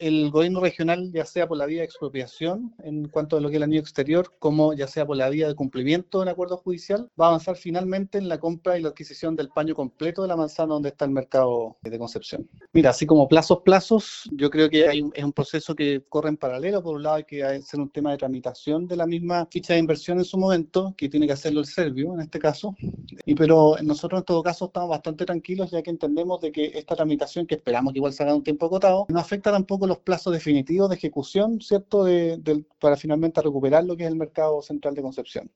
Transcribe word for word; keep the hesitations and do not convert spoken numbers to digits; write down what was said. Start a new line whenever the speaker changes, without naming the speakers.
el gobierno regional, ya sea por la vía de expropiación en cuanto a lo que es el anillo exterior, como ya sea por la vía de cumplimiento del acuerdo judicial, va a avanzar finalmente en la compra y la adquisición del paño completo de la manzana donde está el mercado de Concepción. Mira, así como plazos, plazos, yo creo que hay un, es un proceso que corre en paralelo. Por un lado hay que hacer un tema de tramitación de la misma ficha de inversión en su momento, que tiene que hacerlo el Servio en este caso, y pero nosotros en todo caso estamos bastante tranquilos, ya que entendemos de que esta tramitación, que esperamos que igual se haga en un tiempo acotado, no afecta tampoco los plazos definitivos de ejecución, ¿cierto?, de, de, para finalmente recuperar lo que es el mercado central de Concepción.